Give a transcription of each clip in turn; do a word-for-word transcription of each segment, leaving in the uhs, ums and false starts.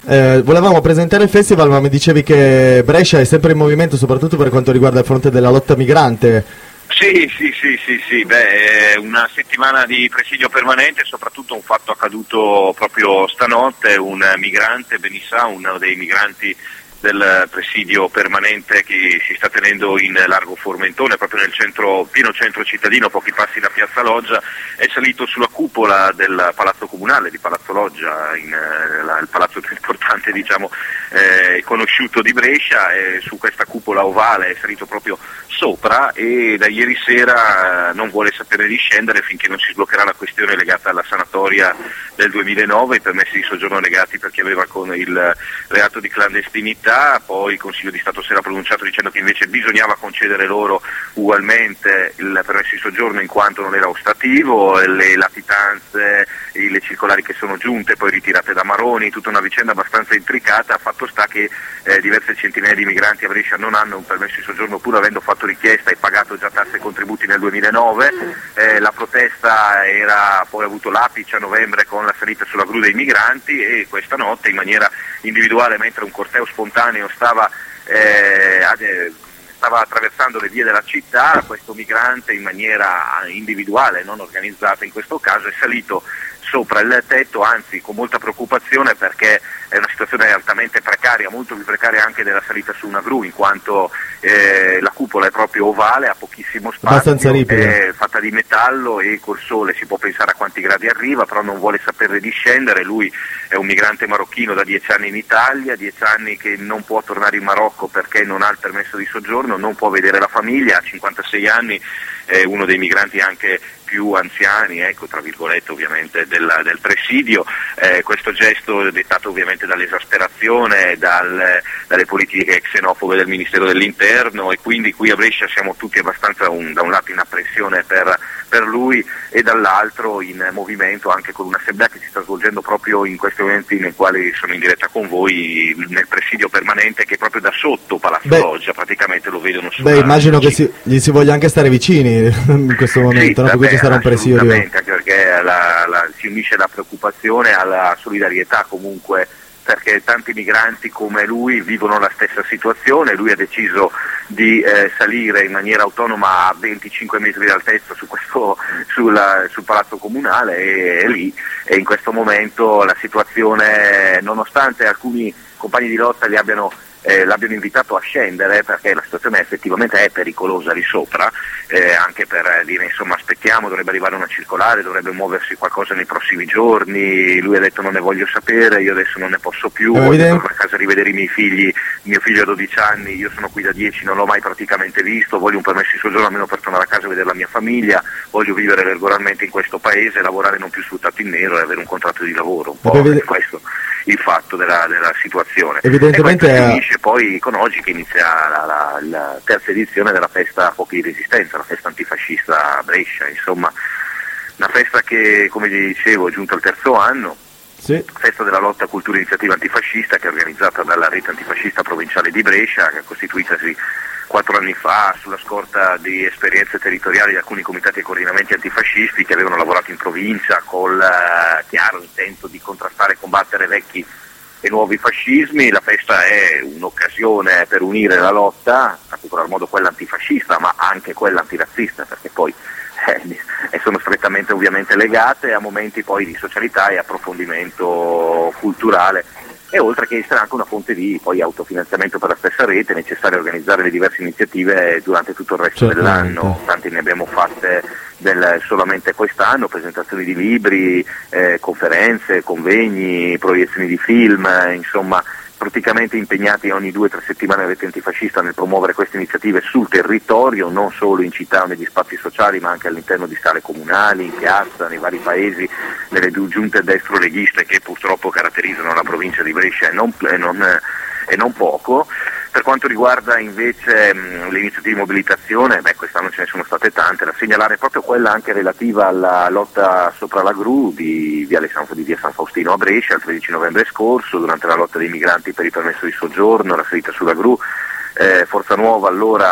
Eh, volevamo presentare il festival, ma mi dicevi che Brescia è sempre in movimento, soprattutto per quanto riguarda il fronte della lotta migrante. Sì, sì, sì, sì, sì, beh, una settimana di presidio permanente, soprattutto un fatto accaduto proprio stanotte, un migrante, Benissà, uno dei migranti del presidio permanente che si sta tenendo in largo Formentone, proprio nel centro, pieno centro cittadino, pochi passi da Piazza Loggia, è salito sulla cupola del Palazzo Comunale di Palazzo Loggia, in, eh, la, il palazzo più importante, diciamo, eh, conosciuto di Brescia, e su questa cupola ovale è salito proprio sopra e da ieri sera eh, non vuole sapere di scendere finché non si sbloccherà la questione legata alla sanatoria del duemilanove, i permessi di soggiorno negati per chi aveva con il reato di clandestinità. Poi il Consiglio di Stato si era pronunciato dicendo che invece bisognava concedere loro ugualmente il permesso di soggiorno in quanto non era ostativo, le latitanze, le circolari che sono giunte poi ritirate da Maroni, tutta una vicenda abbastanza intricata. Fatto sta che eh, diverse centinaia di migranti a Brescia non hanno un permesso di soggiorno pur avendo fatto richiesta e pagato già tasse e contributi nel duemilanove, eh, la protesta era poi avuto l'apice a novembre con la salita sulla gru dei migranti e questa notte in maniera individuale, mentre un corteo spontaneo stava, eh, stava attraversando le vie della città, questo migrante in maniera individuale, non organizzata in questo caso, è salito sopra il tetto, anzi con molta preoccupazione perché è una situazione altamente precaria, molto più precaria anche della salita su una gru, in quanto eh, la cupola è proprio ovale, ha pochissimo spazio, è fatta di metallo e col sole si può pensare a quanti gradi arriva, però non vuole sapere di scendere. Lui è un migrante marocchino da dieci anni in Italia, dieci anni che non può tornare in Marocco perché non ha il permesso di soggiorno, non può vedere la famiglia, ha cinquantasei anni, è uno dei migranti anche più anziani, ecco, tra virgolette ovviamente, del, del presidio. Eh, questo gesto dettato ovviamente dall'esasperazione, dal, dalle politiche xenofobe del Ministero dell'Interno, e quindi qui a Brescia siamo tutti abbastanza un, da un lato in apprensione per, per lui e dall'altro in movimento anche con un'assemblea che si sta svolgendo proprio in questi momenti nei quali sono in diretta con voi nel presidio permanente, che è proprio da sotto Palazzo Beh, Loggia, praticamente lo vedono su. Beh, immagino che si, gli si voglia anche stare vicini in questo momento, sì, no? Perché sarà un presidio. Assolutamente, anche perché la, la, si unisce la preoccupazione alla solidarietà comunque, perché tanti migranti come lui vivono la stessa situazione. Lui ha deciso di eh, salire in maniera autonoma a venticinque metri di altezza su questo, sulla, sul palazzo comunale e è lì, e in questo momento la situazione, nonostante alcuni compagni di lotta li abbiano Eh, l'abbiano invitato a scendere perché la situazione effettivamente è pericolosa lì sopra, eh, anche per eh, dire insomma aspettiamo, dovrebbe arrivare una circolare, dovrebbe muoversi qualcosa nei prossimi giorni. Lui ha detto non ne voglio sapere, io adesso non ne posso più, voglio evidente. tornare a casa a rivedere i miei figli, mio figlio ha dodici anni, io sono qui da dieci, non l'ho mai praticamente visto, voglio un permesso di soggiorno almeno per tornare a casa a vedere la mia famiglia, voglio vivere regolarmente in questo paese, lavorare non più sfruttato in nero e avere un contratto di lavoro, un po' Evide- questo il fatto della, della situazione. Evidentemente e questo finisce poi con oggi che inizia la, la, la terza edizione della festa Fuochi di Resistenza, la festa antifascista a Brescia, insomma una festa che, come vi dicevo, è giunta al terzo anno. Sì. Festa della lotta cultura iniziativa antifascista, che è organizzata dalla rete antifascista provinciale di Brescia, che è costituitasi quattro anni fa sulla scorta di esperienze territoriali di alcuni comitati e coordinamenti antifascisti che avevano lavorato in provincia col uh, chiaro intento di contrastare e combattere vecchi e nuovi fascismi. La festa è un'occasione per unire la lotta, in particolar modo quella antifascista, ma anche quella antirazzista, perché poi eh, sono strettamente ovviamente legate a momenti poi di socialità e approfondimento culturale, e oltre che essere anche una fonte di poi autofinanziamento per la stessa rete, è necessario organizzare le diverse iniziative durante tutto il resto Certamente. dell'anno. Tanti ne abbiamo fatte del, solamente quest'anno, presentazioni di libri, eh, conferenze, convegni, proiezioni di film, eh, insomma praticamente impegnati ogni due o tre settimane la rete antifascista nel promuovere queste iniziative sul territorio, non solo in città o negli spazi sociali, ma anche all'interno di sale comunali, in piazza, nei vari paesi, nelle due giunte destro-leghiste che purtroppo caratterizzano la provincia di Brescia e non, e non, e non poco. Per quanto riguarda invece mh, le iniziative di mobilitazione, beh, quest'anno ce ne sono state tante, da segnalare proprio quella anche relativa alla lotta sopra la gru di via, San, di via San Faustino a Brescia il tredici novembre scorso, durante la lotta dei migranti per il permesso di soggiorno, la salita sulla gru. eh, Forza Nuova allora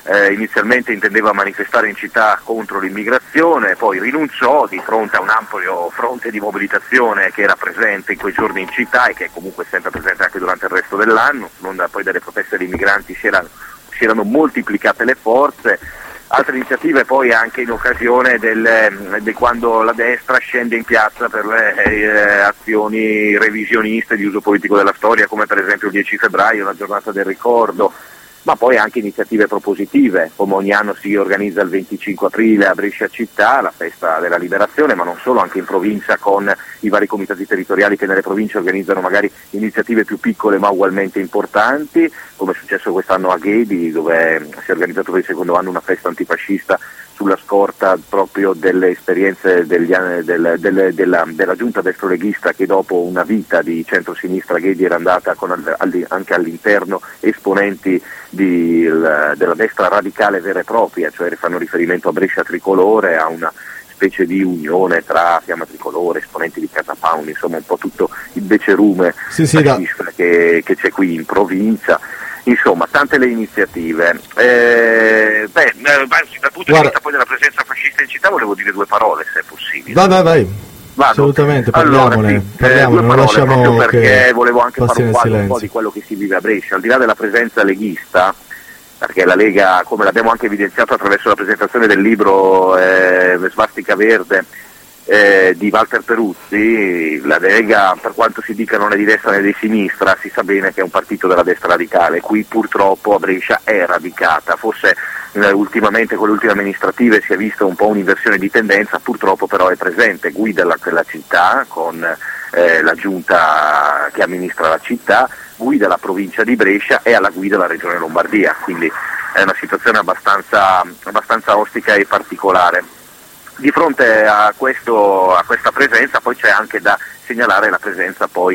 Eh, inizialmente intendeva manifestare in città contro l'immigrazione, poi rinunciò di fronte a un ampio fronte di mobilitazione che era presente in quei giorni in città e che è comunque sempre presente anche durante il resto dell'anno. Sull'onda poi delle proteste dei migranti si erano, si erano moltiplicate le forze. Altre iniziative poi anche in occasione del, di quando la destra scende in piazza per le eh, azioni revisioniste di uso politico della storia, come per esempio il dieci febbraio, la giornata del ricordo, ma poi anche iniziative propositive, come ogni anno si organizza il venticinque aprile a Brescia città, la festa della liberazione, ma non solo, anche in provincia con i vari comitati territoriali che nelle province organizzano magari iniziative più piccole ma ugualmente importanti, come è successo quest'anno a Ghedi, dove si è organizzato per il secondo anno una festa antifascista sulla scorta proprio delle esperienze degli, del, del, della, della giunta destroleghista, che dopo una vita di centrosinistra Ghedi era andata con anche all'interno esponenti di, il, della destra radicale vera e propria, cioè fanno riferimento a Brescia Tricolore, a una specie di unione tra Fiamma Tricolore, esponenti di Casa Pound, insomma un po' tutto il becerume sì, sì, da... che, che c'è qui in provincia. Insomma, tante le iniziative. Eh, beh, dal punto di vista poi della presenza fascista in città volevo dire due parole, se è possibile. Vai, vai, vai. Vado. Assolutamente, parliamone, allora, sì, parliamone, eh, non lasciamo proprio perché volevo anche fare un quadro un po' silenzio. di quello che si vive a Brescia, al di là della presenza leghista, perché la Lega, come l'abbiamo anche evidenziato attraverso la presentazione del libro eh, Svastica Verde, Eh, di Walter Peruzzi, la Lega, per quanto si dica non è di destra né di sinistra, si sa bene che è un partito della destra radicale. Qui purtroppo a Brescia è radicata, forse eh, ultimamente con le ultime amministrative si è vista un po' un'inversione di tendenza, purtroppo però è presente, guida la, la città con eh, la giunta che amministra la città, guida la provincia di Brescia e alla guida la regione Lombardia, quindi è una situazione abbastanza, abbastanza ostica e particolare. Di fronte a, questo, a questa presenza poi c'è anche da segnalare la presenza poi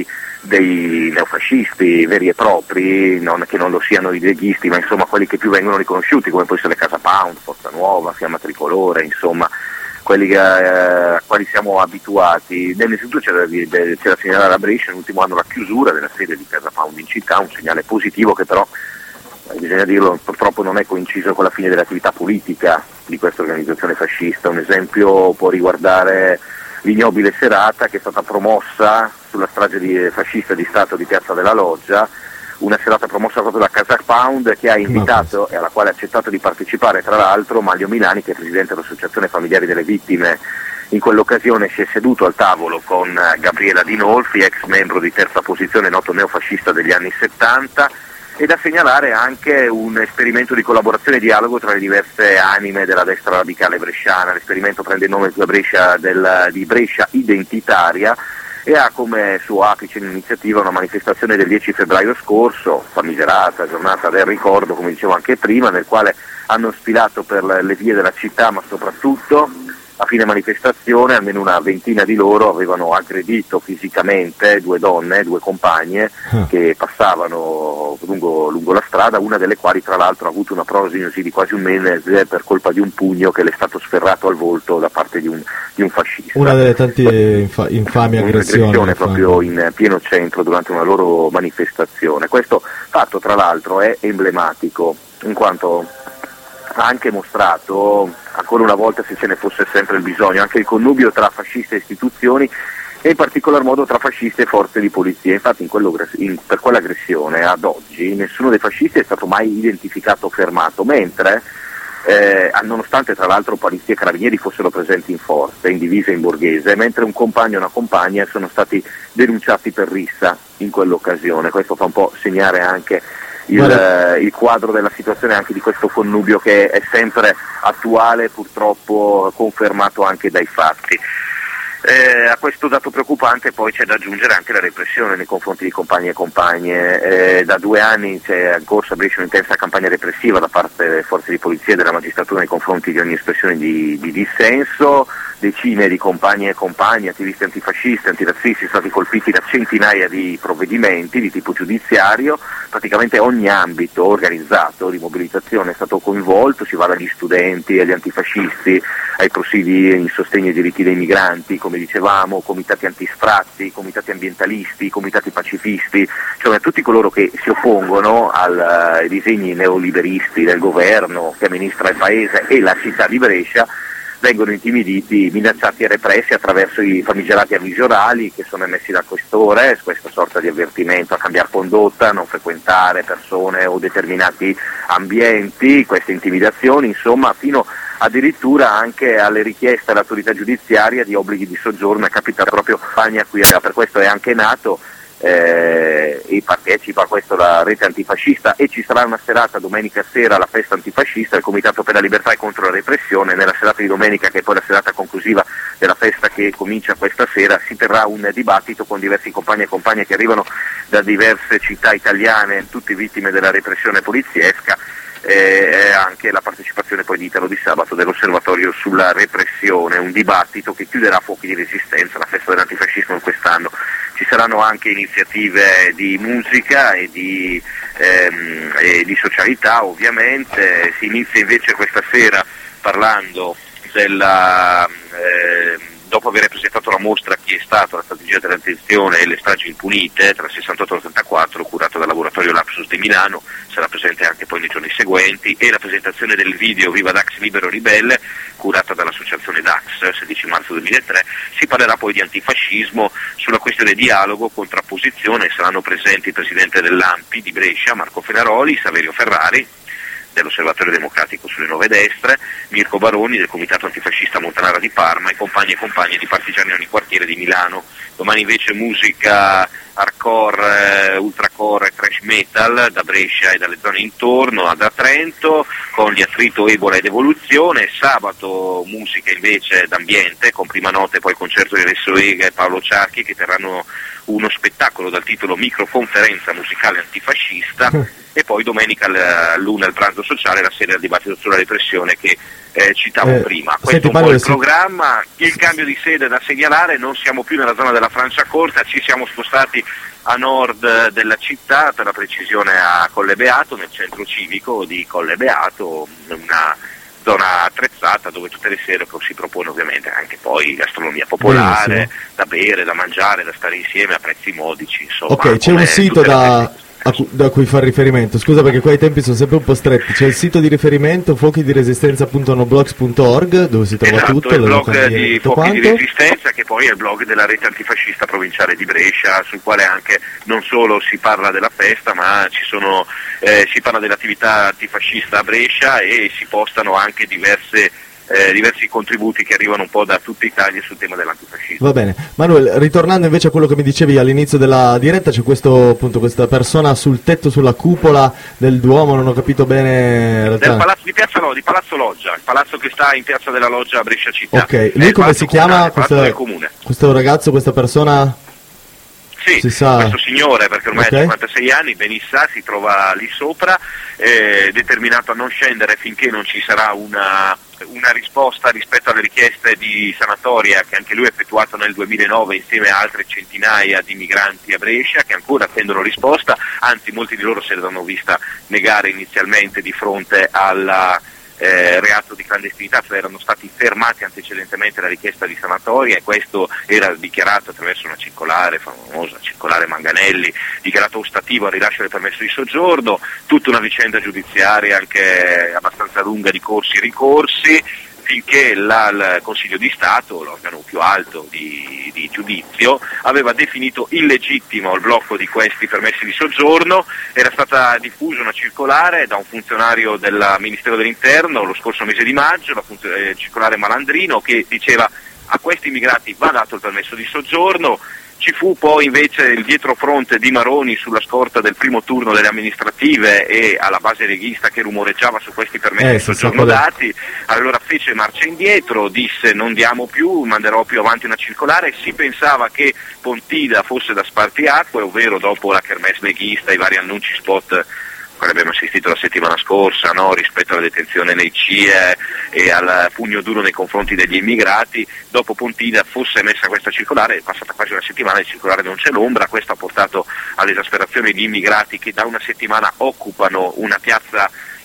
dei neofascisti veri e propri, non, che non lo siano i leghisti, ma insomma quelli che più vengono riconosciuti, come può essere Casa Pound, Forza Nuova, Fiamma Tricolore, insomma quelli che, eh, a quali siamo abituati. Nell'istituto c'è da, c'è da segnalare a Brescia nell'ultimo anno la chiusura della sede di Casa Pound in città, un segnale positivo che però, bisogna dirlo, purtroppo non è coinciso con la fine dell'attività politica di questa organizzazione fascista. Un esempio può riguardare l'ignobile serata che è stata promossa sulla strage di, fascista di Stato di Piazza della Loggia, una serata promossa proprio da Casa Pound, che ha invitato e alla quale ha accettato di partecipare tra l'altro Maglio Milani, che è presidente dell'Associazione Familiari delle Vittime. In quell'occasione si è seduto al tavolo con Gabriela Dinolfi, ex membro di Terza Posizione, noto neofascista degli anni settanta, e da segnalare anche un esperimento di collaborazione e dialogo tra le diverse anime della destra radicale bresciana. L'esperimento prende il nome di Brescia, del, di Brescia Identitaria e ha come suo apice l'iniziativa una manifestazione del dieci febbraio scorso, famigerata giornata del ricordo, come dicevo anche prima, nel quale hanno sfilato per le vie della città, ma soprattutto a fine manifestazione almeno una ventina di loro avevano aggredito fisicamente due donne, due compagne che passavano lungo, lungo la strada, una delle quali tra l'altro ha avuto una prognosi di quasi un mese per colpa di un pugno che le è stato sferrato al volto da parte di un, di un fascista. Una delle tante infa- infami aggressioni. Un'aggressione proprio in pieno centro durante una loro manifestazione. Questo fatto tra l'altro è emblematico, in quanto ha anche mostrato, ancora una volta se ce ne fosse sempre il bisogno, anche il connubio tra fasciste e istituzioni e in particolar modo tra fasciste e forze di polizia. Infatti in quello, in, per quell'aggressione ad oggi nessuno dei fascisti è stato mai identificato o fermato, mentre eh, nonostante tra l'altro polizia e carabinieri fossero presenti in forze, in divisa in borghese, mentre un compagno e una compagna sono stati denunciati per rissa in quell'occasione. Questo fa un po' segnare anche Il, eh, il quadro della situazione, anche di questo connubio che è sempre attuale, purtroppo confermato anche dai fatti. Eh, a questo dato preoccupante poi c'è da aggiungere anche la repressione nei confronti di compagni e compagne. Eh, da due anni c'è in corso a Brescia un'intensa campagna repressiva da parte delle forze di polizia e della magistratura nei confronti di ogni espressione di, di dissenso. Decine di compagni e compagni, attivisti antifascisti, antirazzisti, sono stati colpiti da centinaia di provvedimenti di tipo giudiziario. Praticamente ogni ambito organizzato di mobilitazione è stato coinvolto, si va dagli studenti agli antifascisti ai prosidi in sostegno ai diritti dei migranti, come dicevamo, comitati antisfratti, comitati ambientalisti, comitati pacifisti, cioè tutti coloro che si oppongono al, ai disegni neoliberisti del governo che amministra il paese e la città di Brescia, vengono intimiditi, minacciati e repressi attraverso i famigerati avvisi orali che sono emessi dal questore, questa sorta di avvertimento a cambiare condotta, non frequentare persone o determinati ambienti, queste intimidazioni, insomma, fino addirittura anche alle richieste all'autorità giudiziaria di obblighi di soggiorno. È capitato proprio Spagna qui, per questo è anche nato eh, e partecipa a questo la rete antifascista, e ci sarà una serata domenica sera, la festa antifascista del Comitato per la Libertà e contro la Repressione. Nella serata di domenica, che è poi la serata conclusiva della festa che comincia questa sera, si terrà un dibattito con diversi compagni e compagne che arrivano da diverse città italiane, tutte vittime della repressione poliziesca, e anche la partecipazione poi di Italo di Sabato dell'Osservatorio sulla repressione, un dibattito che chiuderà Fuochi di Resistenza, la festa dell'antifascismo quest'anno. Ci saranno anche iniziative di musica e di, ehm, e di socialità, ovviamente. Si inizia invece questa sera parlando della... Eh, dopo aver presentato la mostra Chi è stato, la strategia dell'attenzione e le stragi impunite tra il sessantotto e l'ottantaquattro, curata dal laboratorio Lapsus di Milano, sarà presente anche poi nei giorni seguenti, e la presentazione del video Viva Dax Libero Ribelle, curata dall'associazione Dax, sedici marzo duemilatré. Si parlerà poi di antifascismo, sulla questione dialogo, contrapposizione. Saranno presenti il presidente dell'A M P I di Brescia, Marco Fenaroli, Saverio Ferrari, dell'Osservatorio Democratico sulle Nuove Destre, Mirko Baroni del Comitato Antifascista Montanara di Parma e compagni e compagne di Partigiani ogni quartiere di Milano. Domani invece musica hardcore, eh, ultracore e thrash metal da Brescia e dalle zone intorno, da Trento, con gli Attrito, Ebola ed Evoluzione. Sabato musica invece d'ambiente, con prima notte poi concerto di Resso Ega e Paolo Ciarchi, che terranno uno spettacolo dal titolo Microconferenza musicale antifascista. E poi domenica all'una il pranzo sociale, la serie del dibattito sulla repressione che eh, citavo eh, prima. Questo è un po' il programma. Il cambio di sede da segnalare: non siamo più nella zona della Franciacorta, ci siamo spostati a nord della città, per la precisione a Colle Beato, nel centro civico di Colle Beato, una zona attrezzata dove tutte le sere si propone ovviamente anche poi gastronomia popolare, benissimo, da bere, da mangiare, da stare insieme a prezzi modici, insomma. Ok, c'è un sito da... Cu- da cui far riferimento, scusa perché qua i tempi sono sempre un po' stretti. C'è il sito di riferimento fuochi di resistenza punto noblogs punto org, dove si trova, esatto, tutto, il blog di Fuochi quanto. di Resistenza, che poi è il blog della rete antifascista provinciale di Brescia, sul quale anche non solo si parla della festa, ma ci sono, eh, si parla dell'attività antifascista a Brescia, e si postano anche diverse Eh, diversi contributi che arrivano un po' da tutta Italia sul tema dell'antifascismo. Va bene, Manuel, ritornando invece a quello che mi dicevi all'inizio della diretta, c'è questo, appunto, questa persona sul tetto, sulla cupola del Duomo, non ho capito bene in realtà. Del palazzo di Piazza no, di Palazzo Loggia, il palazzo che sta in Piazza della Loggia a Brescia città. Ok, lui come si chiama? Questa, questo ragazzo, questa persona? Sì, si sa. Questo signore, perché ormai okay. ha cinquantasei anni, ben sa, si trova lì sopra, eh, determinato a non scendere finché non ci sarà una, una risposta rispetto alle richieste di sanatoria che anche lui ha effettuato nel duemilanove insieme a altre centinaia di migranti a Brescia, che ancora attendono risposta, anzi molti di loro se l'hanno vista negare inizialmente di fronte alla Eh, reato di clandestinità, cioè erano stati fermati antecedentemente la richiesta di sanatoria, e questo era dichiarato attraverso una circolare famosa, circolare Manganelli, dichiarato ostativo al rilascio del permesso di soggiorno. Tutta una vicenda giudiziaria anche abbastanza lunga di corsi e ricorsi, finché la, il Consiglio di Stato, l'organo più alto di, di giudizio, aveva definito illegittimo il blocco di questi permessi di soggiorno. Era stata diffusa una circolare da un funzionario del Ministero dell'Interno lo scorso mese di maggio, la funzion- eh, circolare Malandrino, che diceva: a questi immigrati va dato il permesso di soggiorno. Ci fu poi invece il dietrofront di Maroni sulla scorta del primo turno delle amministrative e alla base leghista che rumoreggiava su questi permessi eh, di soggiorno dati. Allora fece marcia indietro, disse: non diamo più, manderò più avanti una circolare. Si pensava che Pontida fosse da spartiacque, ovvero dopo la kermesse leghista e i vari annunci spot quale abbiamo assistito la settimana scorsa, no? Rispetto alla detenzione nei C I E e al pugno duro nei confronti degli immigrati, dopo Pontida fosse emessa questa circolare. È passata quasi una settimana, di circolare non c'è l'ombra. Questo ha portato all'esasperazione di immigrati che da una settimana occupano una piazza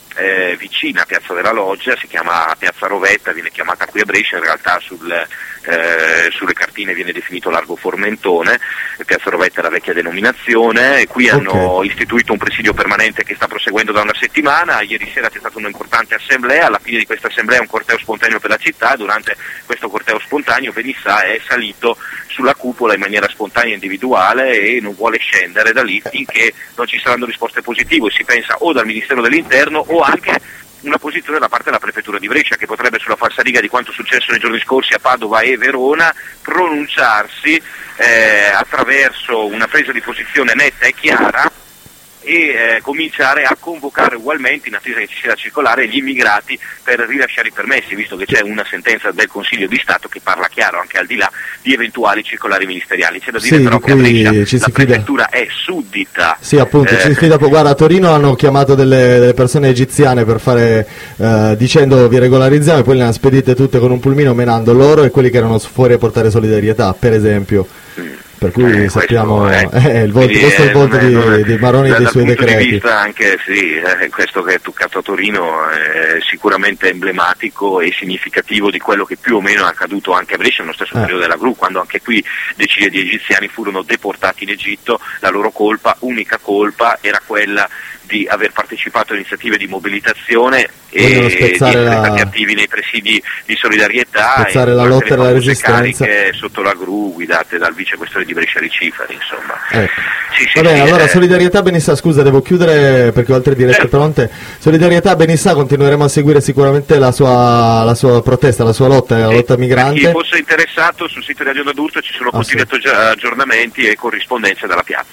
eh, vicina a Piazza della Loggia, si chiama Piazza Rovetta, viene chiamata qui a Brescia, in realtà sul, eh, sulle cartine viene definito Largo Formentone. Piazza Rovetta è la vecchia denominazione, e qui Okay. hanno istituito un presidio permanente che sta proseguendo da una settimana. Ieri sera c'è stata un'importante assemblea, alla fine di questa assemblea un corteo spontaneo per la città. Durante questo corteo spontaneo Benissà è salito sulla cupola in maniera spontanea e individuale e non vuole scendere da lì finché non ci saranno risposte positive. Si pensa o dal Ministero dell'Interno o anche una posizione da parte della Prefettura di Brescia, che potrebbe, sulla falsariga di quanto successo nei giorni scorsi a Padova e Verona, pronunciarsi eh, attraverso una presa di posizione netta e chiara e eh, cominciare a convocare ugualmente, in attesa che ci sia la circolare, gli immigrati per rilasciare i permessi, visto che c'è una sentenza del Consiglio di Stato che parla chiaro anche al di là di eventuali circolari ministeriali. C'è da dire Sì, però di che a cui Brescia ci la si fida. prefettura è suddita. Sì, appunto, Eh, ci si fida. Guarda, a Torino hanno chiamato delle, delle persone egiziane per fare, eh, dicendo vi regolarizziamo, e poi le hanno spedite tutte con un pulmino, menando loro e quelli che erano fuori a portare solidarietà, per esempio. Per cui Eh, sappiamo, questo, eh, il volto, quindi, questo è il volto eh, di, non è- di Maroni e da- dei dal suoi punto decreti. di vista anche sì, eh, questo che è toccato a Torino è sicuramente emblematico e significativo di quello che più o meno è accaduto anche a Brescia nello stesso Eh. periodo della gru, quando anche qui decine di egiziani furono deportati in Egitto. La loro colpa, unica colpa, era quella di aver partecipato a iniziative di mobilitazione e Vogliono di spezzare essere la- stati attivi nei presidi di solidarietà Spezzare e la durante lotta le e la famose resistenza. cariche sotto la gru guidate dal vicequestore di Brescia Ricifari, insomma. Ecco. Sì, sì, Va bene, sì, allora eh. solidarietà Benissà, scusa, devo chiudere perché ho altre dirette Certo. pronte. Solidarietà Benissà, continueremo a seguire sicuramente la sua, la sua protesta, la sua lotta, la Sì, lotta per migrante. chi fosse interessato, sul sito di Radio d'Urto ci sono Ah, sì. continui aggiornamenti e corrispondenze dalla piazza.